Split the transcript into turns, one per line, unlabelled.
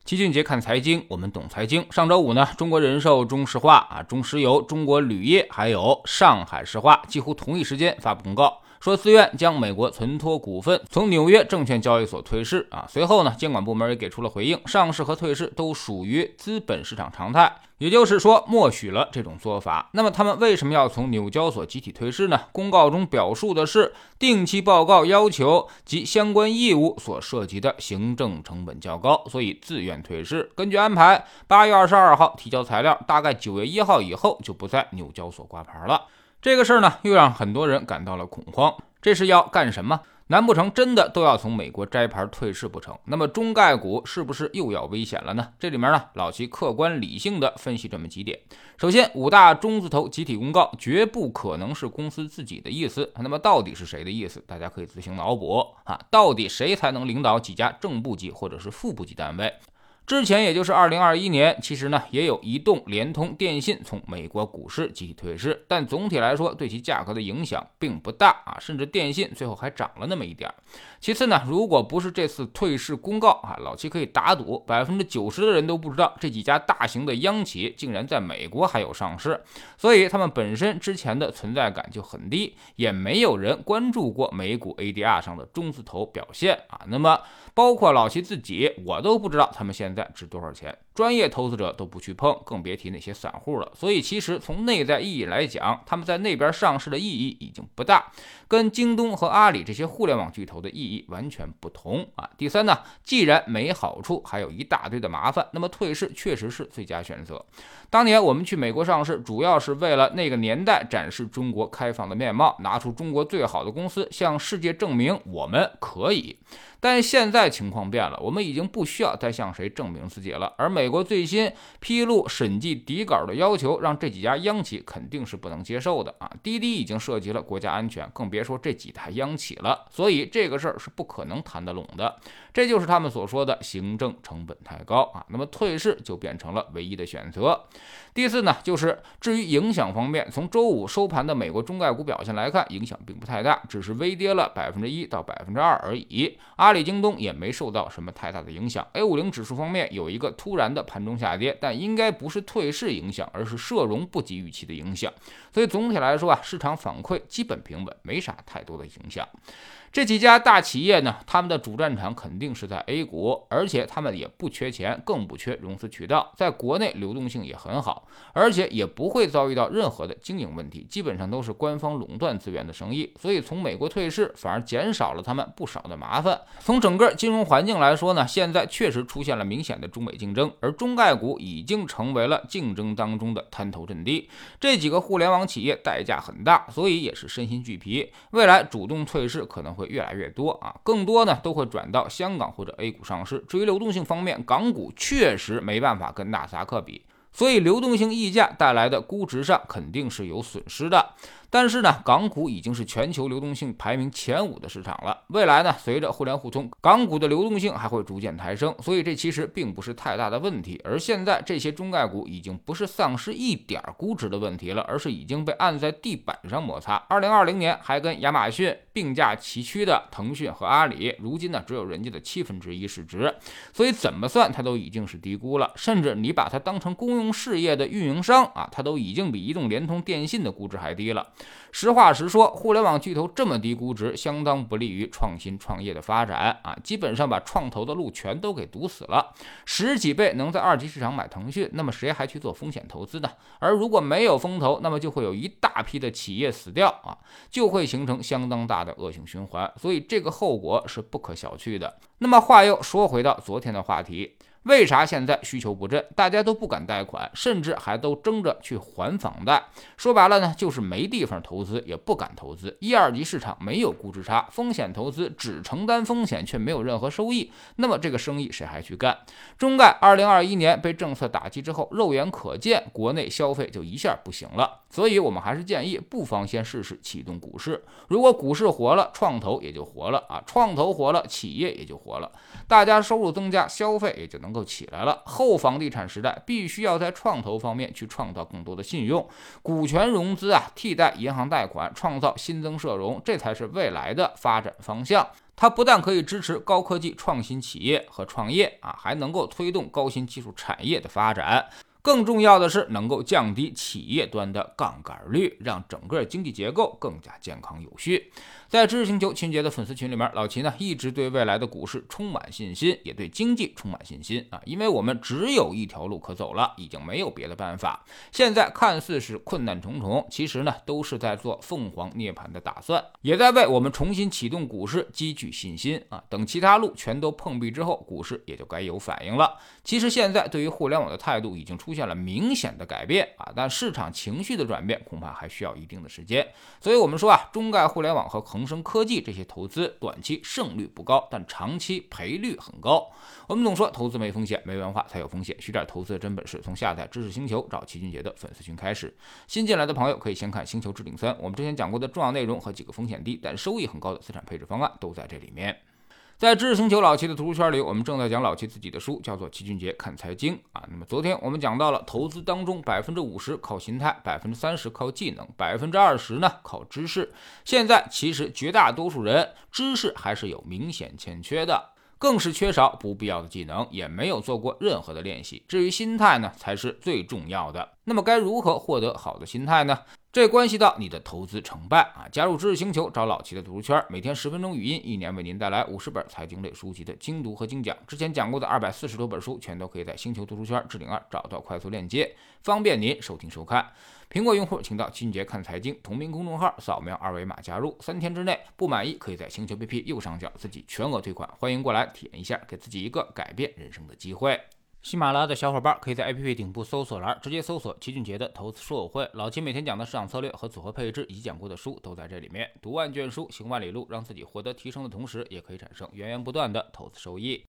齐俊杰看财经，我们懂财经。上周五呢，中国人寿、中石化、中石油、中国铝业还有上海石化几乎同一时间发布公告，说自愿将美国存托股份从纽约证券交易所退市。随后呢，监管部门也给出了回应，上市和退市都属于资本市场常态，也就是说默许了这种做法。那么他们为什么要从纽交所集体退市呢？公告中表述的是定期报告要求及相关业务所涉及的行政成本较高，所以自愿退市。根据安排，8月22号提交材料，大概9月1号以后就不在纽交所挂牌了。这个事儿呢，又让很多人感到了恐慌。这是要干什么？难不成真的都要从美国摘牌退市不成？那么中概股是不是又要危险了呢？这里面呢，老齐客观理性的分析这么几点。首先，5大中字头集体公告绝不可能是公司自己的意思。那么到底是谁的意思？大家可以自行脑补到底谁才能领导几家正部级或者是副部级单位？之前也就是2021年，其实呢也有移动、联通、电信从美国股市集体退市，但总体来说对其价格的影响并不大甚至电信最后还涨了那么一点。其次呢，如果不是这次退市公告老齐可以打赌90%的人都不知道这几家大型的央企竟然在美国还有上市，所以他们本身之前的存在感就很低，也没有人关注过美股 ADR 上的中字头表现那么包括老齐自己，我都不知道他们现在值多少钱，专业投资者都不去碰，更别提那些散户了。所以其实从内在意义来讲，他们在那边上市的意义已经不大，跟京东和阿里这些互联网巨头的意义完全不同第三呢，既然没好处，还有一大堆的麻烦，那么退市确实是最佳选择。当年我们去美国上市，主要是为了那个年代展示中国开放的面貌，拿出中国最好的公司，向世界证明我们可以。但现在情况变了，我们已经不需要再向谁证明自己了。而美国最新披露审计底稿的要求，让这几家央企肯定是不能接受的滴滴已经涉及了国家安全，更别说这几大央企了。所以这个事儿是不可能谈得拢的。这就是他们所说的行政成本太高那么退市就变成了唯一的选择。第四呢，就是至于影响方面，从周五收盘的美国中概股表现来看，影响并不太大，只是微跌了1%到2%而已。阿里、京东也没受到什么太大的影响。A50指数方面有一个突然的盘中下跌，但应该不是退市影响，而是社融不及预期的影响。所以总体来说市场反馈基本平稳，没啥太多的影响。这几家大企业呢，他们的主战场肯定是在 A 股，而且他们也不缺钱，更不缺融资渠道，在国内流动性也很好，而且也不会遭遇到任何的经营问题，基本上都是官方垄断资源的生意，所以从美国退市反而减少了他们不少的麻烦。从整个金融环境来说呢，现在确实出现了明显的中美竞争，而中概股已经成为了竞争当中的滩头阵地。这几个互联网企业代价很大，所以也是身心俱疲，未来主动退市可能会越来越多更多呢都会转到香港或者 A 股上市。至于流动性方面，港股确实没办法跟纳斯达克比，所以流动性溢价带来的估值上肯定是有损失的。但是呢，港股已经是全球流动性排名前5的市场了。未来呢，随着互联互通，港股的流动性还会逐渐抬升，所以这其实并不是太大的问题。而现在这些中概股已经不是丧失一点估值的问题了，而是已经被按在地板上摩擦。2020年还跟亚马逊并驾齐驱的腾讯和阿里，如今呢只有人家的1/7市值，所以怎么算它都已经是低估了。甚至你把它当成公用事业的运营商它都已经比移动、联通、电信的估值还低了。实话实说，互联网巨头这么低估值，相当不利于创新创业的发展基本上把创投的路全都给堵死了。10几倍能在2级市场买腾讯，那么谁还去做风险投资呢？而如果没有风投，那么就会有一大批的企业死掉就会形成相当大的恶性循环，所以这个后果是不可小觑的。那么话又说回到昨天的话题，为啥现在需求不振，大家都不敢贷款，甚至还都争着去还房贷？说白了呢，就是没地方投资，也不敢投资。1、2级市场没有估值差，风险投资只承担风险却没有任何收益，那么这个生意谁还去干？中概2021年被政策打击之后，肉眼可见国内消费就一下不行了。所以我们还是建议不妨先试试启动股市，如果股市活了，创投也就活了创投活了，企业也就活了，大家收入增加，消费也就能够起来了。后房地产时代必须要在创投方面去创造更多的信用，股权融资替代银行贷款，创造新增社融，这才是未来的发展方向。 它不但可以支持高科技创新企业和创业还能够推动高新技术产业的发展。更重要的是，能够降低企业端的杠杆率，让整个经济结构更加健康有序。在知识星球秦杰的粉丝群里面，老齐呢一直对未来的股市充满信心，也对经济充满信心因为我们只有一条路可走了，已经没有别的办法。现在看似是困难重重，其实呢都是在做凤凰涅槃的打算，也在为我们重新启动股市积聚信心等其他路全都碰壁之后，股市也就该有反应了。其实现在对于互联网的态度已经出现了明显的改变但市场情绪的转变恐怕还需要一定的时间。所以我们说中概互联网和恒生科技这些投资短期胜率不高，但长期赔率很高。我们总说投资没风险，没文化才有风险，学点投资的真本事，从下载知识星球找齐俊杰的粉丝群开始。新进来的朋友可以先看星球置顶3，我们之前讲过的重要内容和几个风险低但收益很高的资产配置方案都在这里面。在知识星球老齐的读书圈里，我们正在讲老齐自己的书，叫做齐俊杰看财经那么昨天我们讲到了投资当中 50% 靠心态， 30% 靠技能， 20% 呢靠知识。现在其实绝大多数人知识还是有明显欠缺的，更是缺少不必要的技能，也没有做过任何的练习。至于心态呢，才是最重要的。那么该如何获得好的心态呢？这关系到你的投资成败加入知识星球，找老齐的读书圈，每天10分钟语音，一年为您带来50本财经类书籍的精读和精讲。之前讲过的240多本书，全都可以在星球读书圈置顶2找到快速链接，方便您收听收看。苹果用户请到齐俊杰看财经同名公众号，扫描二维码加入，3天之内不满意可以在星球 APP 右上角自己全额退款，欢迎过来体验一下，给自己一个改变人生的机会。喜马拉雅的小伙伴可以在 APP 顶部搜索栏直接搜索齐俊杰的投资书友会，老齐每天讲的市场策略和组合配置以及讲过的书都在这里面，读万卷书行万里路，让自己获得提升的同时，也可以产生源源不断的投资收益。